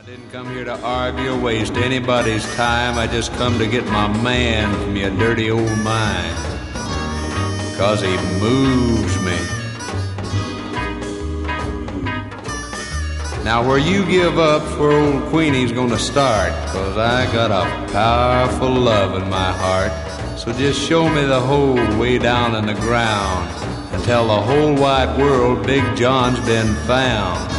Didn't come here to argue or waste anybody's time. I just come to get my man from your dirty old mind. 'Cause he moves me. Now where you give up, where old Queenie's gonna start. 'Cause I got a powerful love in my heart. So just show me the hole way down in the ground and tell the whole wide world Big John's been found.